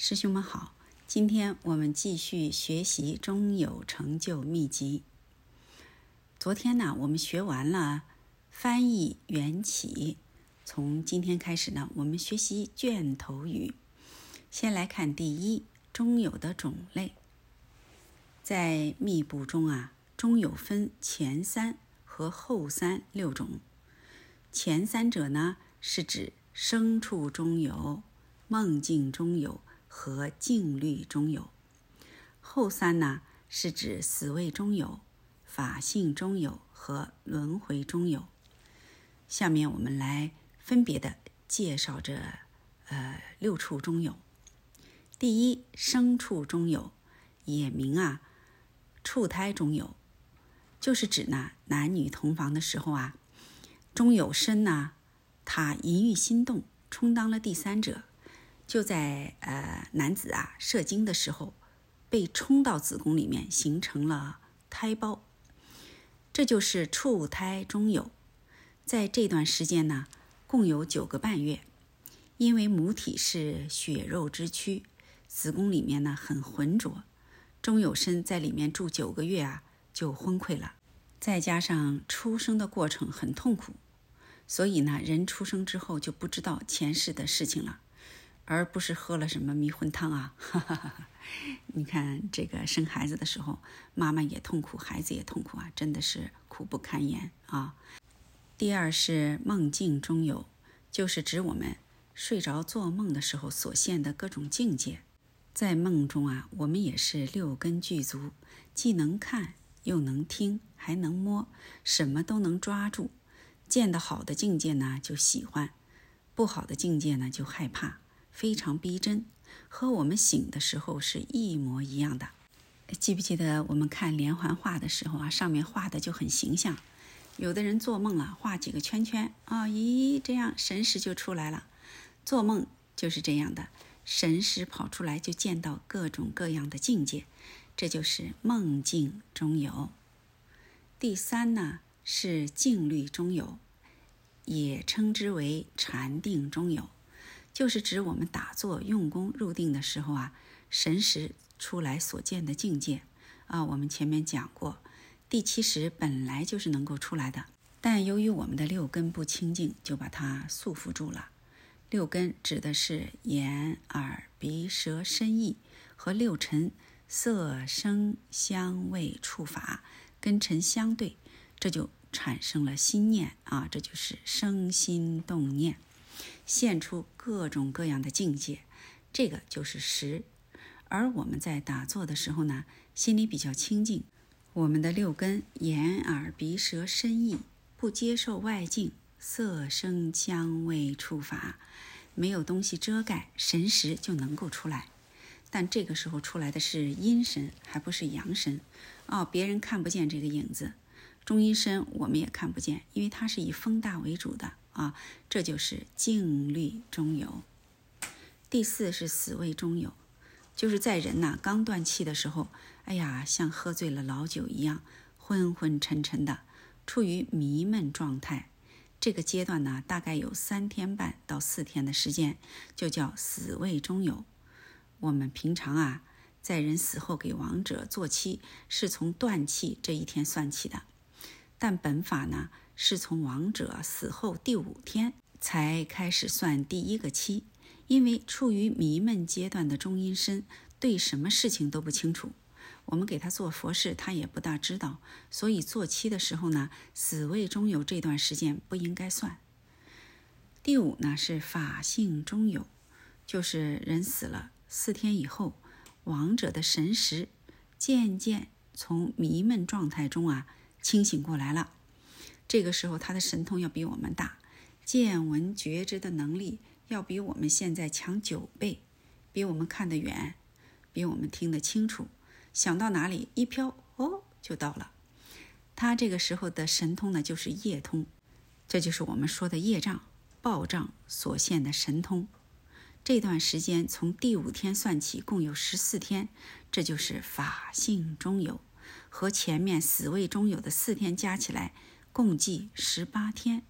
师兄们好，今天我们继续学习中有成就秘籍。昨天呢，我们学完了翻译缘起，从今天开始呢，我们学习卷头语。先来看第一，中有的种类。在密部中啊，中有分前三和后三六种。前三者呢，是指生处中有、梦境中有和静虑中有。后三呢，是指死位中有、法性中有和轮回中有。下面我们来分别的介绍这六处中有。第一，生处中有，也名处胎中有，就是指呢男女同房的时候啊，中有身呢，他淫欲心动，充当了第三者，就在男子射精的时候被冲到子宫里面，形成了胎胞，这就是处胎中有。在这段时间呢，共有9个半月，因为母体是血肉之躯，子宫里面呢很浑浊，中有身在里面住9个月就昏溃了，再加上出生的过程很痛苦，所以呢人出生之后就不知道前世的事情了，而不是喝了什么迷魂汤你看这个生孩子的时候，妈妈也痛苦，孩子也痛苦真的是苦不堪言第二是梦境中有，就是指我们睡着做梦的时候所现的各种境界。在梦中我们也是6根具足，既能看又能听还能摸，什么都能抓住。见得好的境界呢就喜欢，不好的境界呢就害怕，非常逼真，和我们醒的时候是一模一样的。记不记得我们看连环画的时候上面画的就很形象，有的人做梦了画几个圈圈这样神识就出来了。做梦就是这样的，神识跑出来就见到各种各样的境界，这就是梦境中有。第三呢是静虑中有，也称之为禅定中有，就是指我们打坐用功入定的时候神识出来所见的境界我们前面讲过，第七识本来就是能够出来的，但由于我们的6根不清净，就把它束缚住了。6根指的是眼、耳、鼻、舌、身、意和6尘，色、声、香、味、触、法，跟尘相对，这就产生了心念这就是生心动念，现出各种各样的境界，这个就是识。而我们在打坐的时候呢，心里比较清净，我们的6根眼、耳、鼻、舌、身、意不接受外境，色、声、香、味、触、法，没有东西遮盖，神识就能够出来。但这个时候出来的是阴神，还不是阳神别人看不见这个影子，中阴身我们也看不见，因为它是以风大为主的这就是静虑中有。第四是死位中有，就是在人刚断气的时候，像喝醉了老酒一样，昏昏沉沉的，处于迷闷状态。这个阶段呢，大概有3天半到4天的时间，就叫死位中有。我们平常在人死后给亡者做七，是从断气这一天算起的，但本法呢，是从亡者死后第5天才开始算第1个七，因为处于迷闷阶段的中阴身，对什么事情都不清楚，我们给他做佛事他也不大知道，所以做七的时候呢，死位中有这段时间不应该算。第5呢是法性中有，就是人死了4天以后，亡者的神识渐渐从迷闷状态中清醒过来了，这个时候他的神通要比我们大，见闻觉知的能力要比我们现在强9倍，比我们看得远，比我们听得清楚，想到哪里一飘就到了。他这个时候的神通呢就是业通，这就是我们说的业障报障所现的神通。这段时间从第5天算起共有14天，这就是法性中有，和前面死位中有的4天加起来共计18天。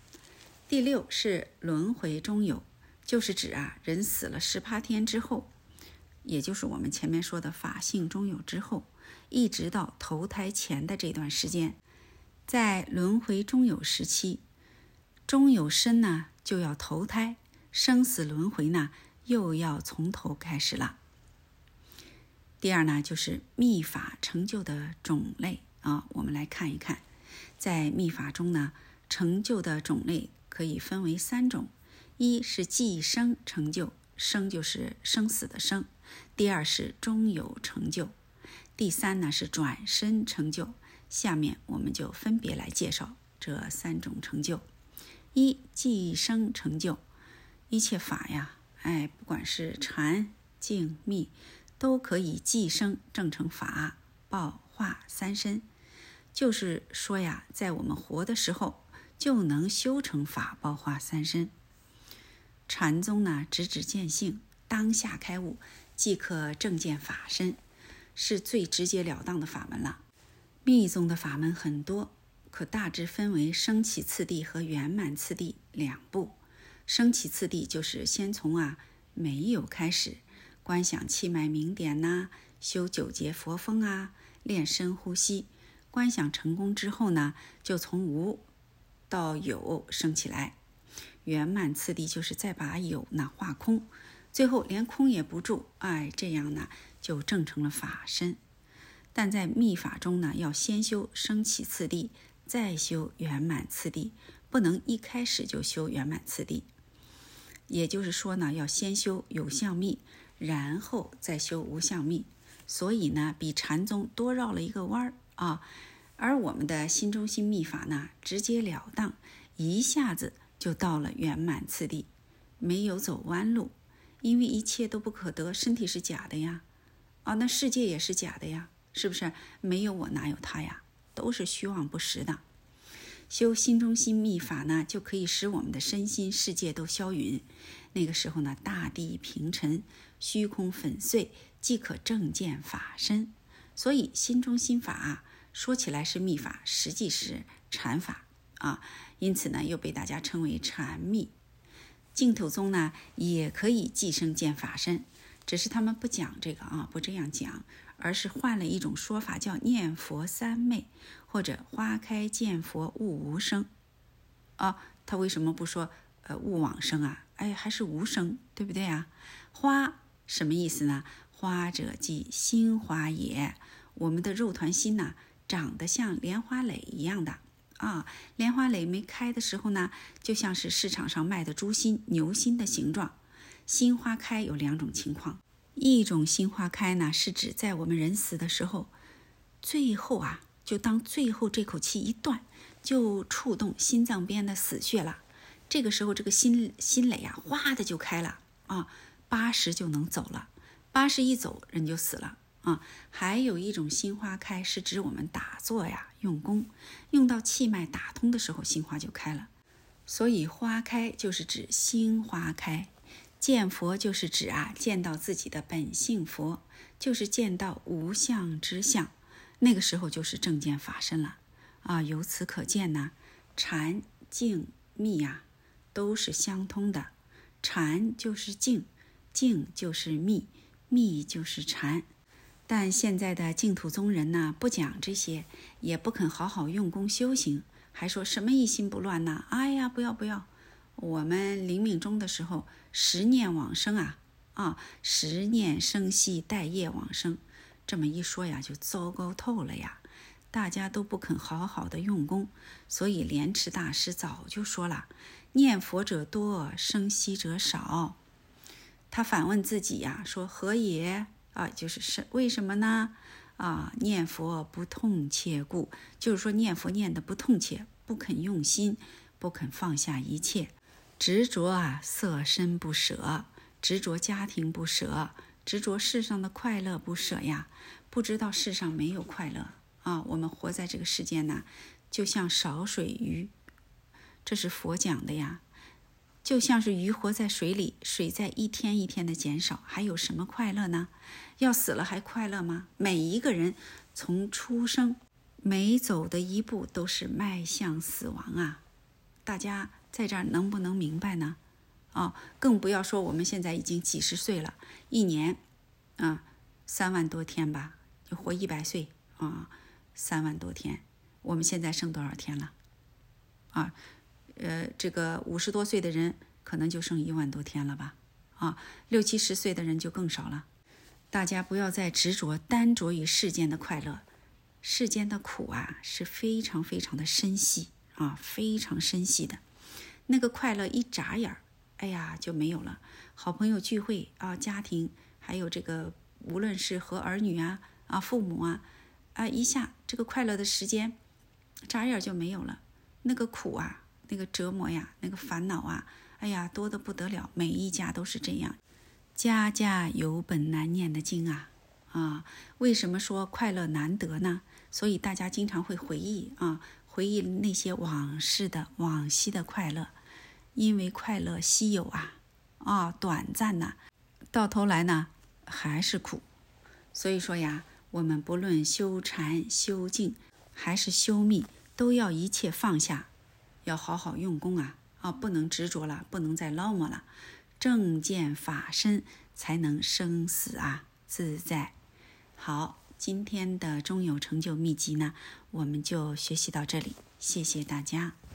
第6是轮回中有，就是指人死了18天之后， 也就是我们前面说的法性中有之后，一直到投胎前的这段时间，在轮回中有时期，中有身呢就要投胎，生死轮回呢又要从头开始了。第二呢，就是密法成就的种类我们来看一看，在密法中呢，成就的种类可以分为3种。一是既生成就，生就是生死的生；第二是中有成就；第三呢是转身成就。下面我们就分别来介绍这3种成就。一、既生成就，一切法呀，不管是禅、净、密，都可以既生证成法、报、化3身。就是说呀，在我们活的时候就能修成法、报、化3身。禅宗呢，直指见性，当下开悟，即可正见法身，是最直截了当的法门了。密宗的法门很多，可大致分为升起次第和圆满次第2步。升起次第就是先从没有开始，观想气脉明点修9节佛风练深呼吸，观想成功之后呢，就从无到有升起来。圆满次第就是再把有化空，最后连空也不住，这样呢就证成了法身。但在密法中呢，要先修升起次第，再修圆满次第，不能一开始就修圆满次第。也就是说呢，要先修有相密，然后再修无相密。所以呢，比禅宗多绕了一个弯而我们的心中心密法呢，直截了当，一下子就到了圆满次第，没有走弯路。因为一切都不可得，身体是假的呀，那世界也是假的呀，是不是？没有我哪有他呀，都是虚妄不实的。修心中心密法呢，就可以使我们的身心世界都消陨。那个时候呢，大地平沉，虚空粉碎，即可正见法身。所以心中心法说起来是密法，实际是禅法因此呢，又被大家称为禅密。净土宗呢，也可以即生见法身，只是他们不讲这个不这样讲，而是换了一种说法，叫念佛三昧，或者花开见佛悟无生他为什么不说悟往生还是无生，对不对花什么意思呢？花者即心花也。我们的肉团心长得像莲花蕾一样的莲花蕾没开的时候呢，就像是市场上卖的猪心、牛心的形状。心花开有2种情况，一种心花开呢，是指在我们人死的时候，最后就当最后这口气一断，就触动心脏边的死穴了。这个时候这个心蕾哗的就开了80就能走了，80一走人就死了还有一种心花开，是指我们打坐用功，用到气脉打通的时候，心花就开了。所以花开就是指心花开，见佛就是指见到自己的本性佛，就是见到无相之相，那个时候就是正见法身了由此可见呢，禅、净、密都是相通的。禅就是净，净就是密，密就是禅。但现在的净土宗人呢，不讲这些，也不肯好好用功修行，还说什么一心不乱呢？不要！我们临命终的时候，10念往生10念生息待业往生，这么一说就糟糕透了大家都不肯好好的用功，所以莲池大师早就说了，念佛者多，生息者少。他反问自己说何也？就是为什么呢？念佛不痛切故，就是说念佛念得不痛切，不肯用心，不肯放下一切，执着色身不舍，执着家庭不舍，执着世上的快乐不舍不知道世上没有快乐我们活在这个世界呢，就像少水鱼，这是佛讲的就像是鱼活在水里，水在一天一天的减少，还有什么快乐呢？要死了还快乐吗？每一个人从出生每走的一步都是迈向死亡大家在这儿能不能明白呢？更不要说我们现在已经几十岁了，一年 3万多天吧，就活100岁啊，3万多天。我们现在剩多少天了？这个50多岁的人可能就剩1万多天了吧，60、70岁的人就更少了。大家不要再单着于世间的快乐，世间的苦是非常非常的深细非常深细的。那个快乐一眨眼就没有了。好朋友聚会家庭，还有这个无论是和儿女父母一下这个快乐的时间眨眼就没有了。那个苦那个折磨那个烦恼多得不得了。每一家都是这样，家家有本难念的经为什么说快乐难得呢？所以大家经常会回忆那些往昔的快乐，因为快乐稀有短暂到头来呢还是苦。所以说我们不论修禅修静还是修密，都要一切放下，要好好用功不能执着了，不能再捞摸了。正见法身才能生死自在。好，今天的中有成就秘籍呢，我们就学习到这里，谢谢大家。